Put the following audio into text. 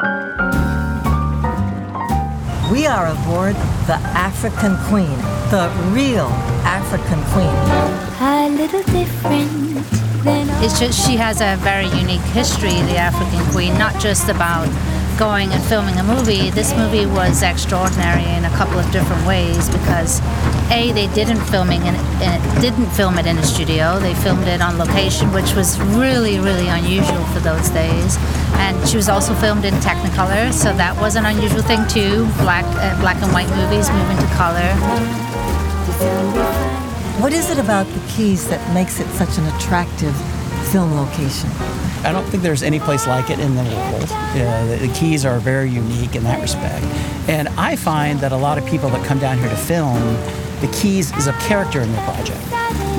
We are aboard the African Queen, the real African Queen. A little different than It's just she has a very unique history, the African Queen, not just about going and filming a movie. This movie was extraordinary in a couple of different ways because A, they didn't film it in a studio. They filmed it on location, which was really, really unusual for those days. And she was also filmed in Technicolor, so that was an unusual thing too. Black and white movies moving to color. What is it about the Keys that makes it such an attractive film location? I don't think there's any place like it in the world. The Keys are very unique in that respect. And I find that a lot of people that come down here to film, the Keys is a character in their project.